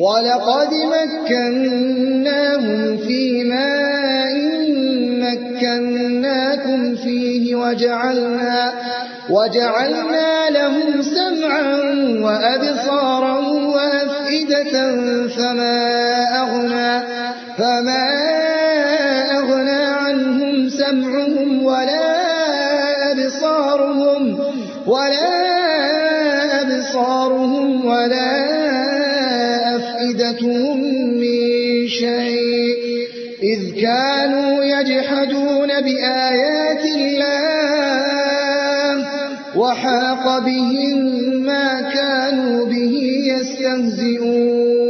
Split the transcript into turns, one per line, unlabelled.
وَلَقَدْ مَكَّنَّاهُمْ فِي مَاءٍ مَّكَّنَّاكُمْ فِيهِ وَجَعَلْنَا لَهُمْ سَمْعًا وَأَبْصَارًا وَأَفْئِدَةً فَمَا أَغْنَىٰ عَنْهُمْ سَمْعُهُمْ وَلَا أَبْصَارُهُمْ وَلَا أَفْئِدَتُهُم مِّن شَيْءٍ إِذْ كَانُوا يَجْحَدُونَ بِآيَاتِ اللَّهِ وَحَاقَ بِهِم مَّا كَانُوا بِهِ يَسْتَهْزِئُونَ